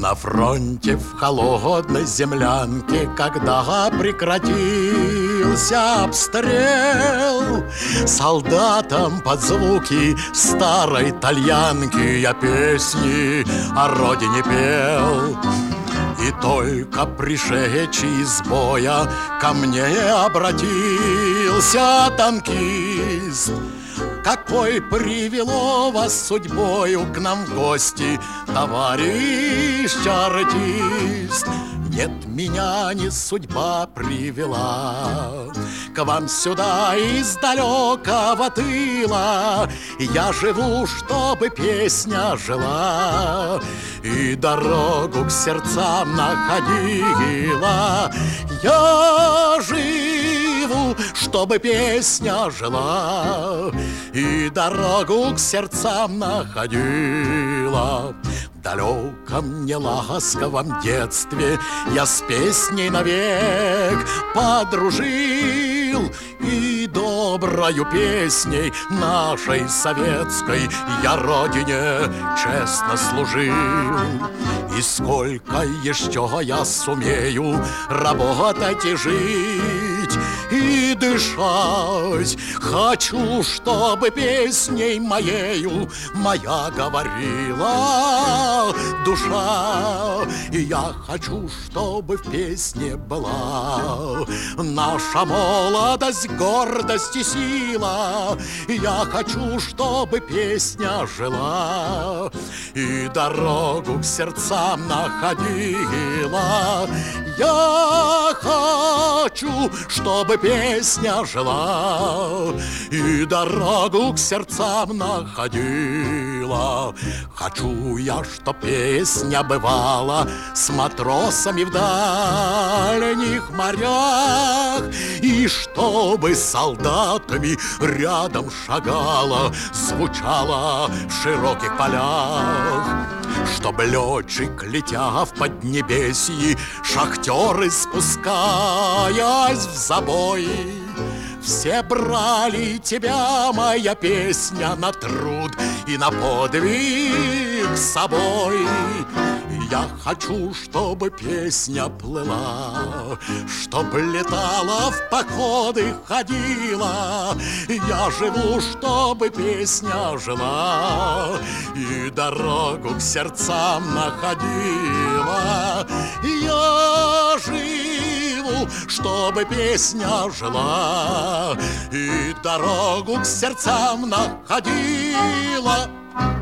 На фронте в холодной землянке, когда прекратился обстрел, солдатам под звуки старой тальянки я песни о родине пел. И только пришедший из боя ко мне обратился танкист: какой привело вас судьбою к нам в гости, товарищ артист? Нет, меня не судьба привела к вам сюда из далекого тыла. Я живу, чтобы песня жила и дорогу к сердцам находила. Я живу, чтобы песня жила и дорогу к сердцам находила. В далеком неласковом детстве я с песней навек подружил, и доброю песней нашей советской я родине честно служил. И сколько еще я сумею работать и жить, и дышать, хочу, чтобы песней моею моя говорила душа. И я хочу, чтобы в песне была наша молодость, гордость и сила. И я хочу, чтобы песня жила и дорогу к сердцам находила. Я хочу, чтобы песня жила и дорогу к сердцам находила. Хочу я, чтоб песня бывала с матросами в дальних морях, и чтобы с солдатами рядом шагала, звучала в широких полях. Чтоб летчик, летя в поднебесье, шахтеры, спускаясь в забой, все брали тебя, моя песня, на труд и на подвиг с собой. Я хочу, чтобы песня плыла, чтоб летала, в походы ходила. Я живу, чтобы песня жила и дорогу к сердцам находила. Я живу, чтобы песня жила и дорогу к сердцам находила.